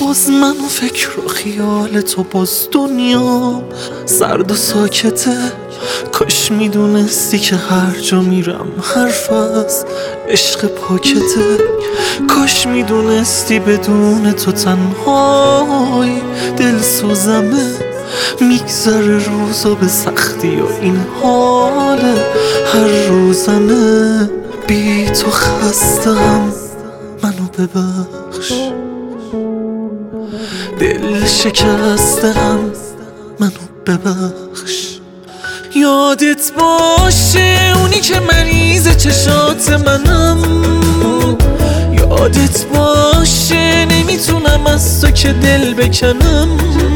باز من و فکر و خیال تو، باز دنیا سرد و ساکته. کاش میدونستی که هر جا میرم حرف از عشق پاکته. کاش میدونستی بدون تو تنهای دل سوزمه. میگذره روزا به سختی و این حال هر روزمه. بی تو خستم، منو ببخش. دل شکستم، منو ببخش. یادت باشه اونی که مریض چشات منم. یادت باشه نمیتونم از تو که دل بکنم.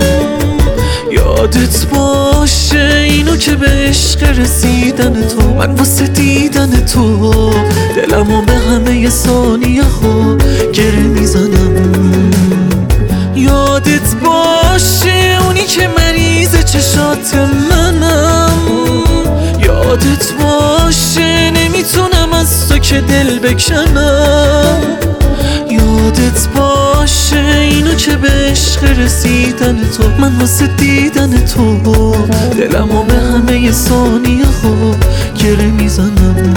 یادت باشه اینو که به عشق رسیدن تو، من واسه دیدن تو دلمو به همه ثانیه ها گره میزنم. یادت باشه اونی که مریض چشات منم. یادت باشه نمیتونم از تو که دل بکنم. یادت باشه اینو که به عشق رسیدن تو، من واسه دیدن تو دلمو به همه ثانیه ها گره میزنم.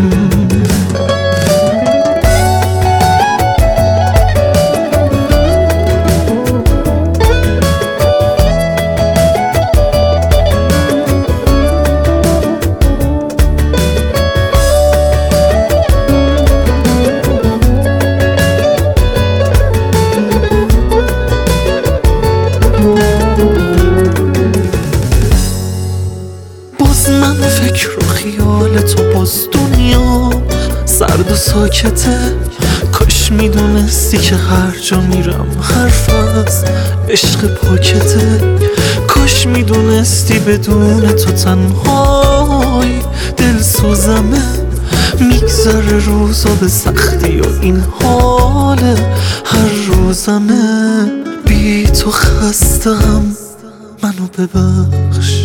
من فکر و خیال تو، باز دنیا سرد و ساکته. کاش میدونستی که هر جا میرم حرف از عشق پاکته. کاش میدونستی بدون تو تنهای دل سوزمه. میگذره روزا به سختی و این حال هر روزمه. بی تو خستم، منو ببخش.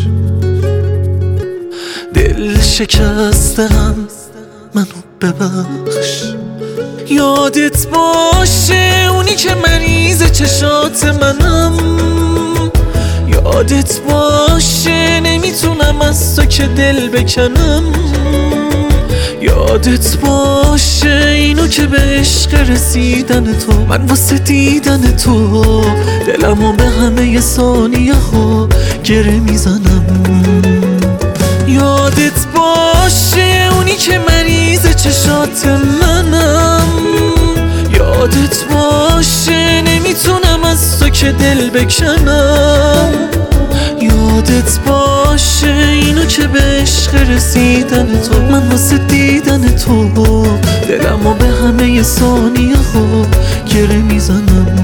دل شکستم، منو ببخش. یادت باشه اونی که مریض چشات منم. یادت باشه نمیتونم از تو که دل بکنم. یادت باشه اینو که به عشق رسیدن تو، من واسه دیدن تو دلمو به همه ثانیه ها گره میزنم. یادت باشه اونی که مریض چشات منم. یادت باشه نمیتونم از تو که دل بکنم. یادت باشه اینو که به عشق رسیدن تو، من واسه دیدن تو دلمو به همه ثانیه ها گره میزنم.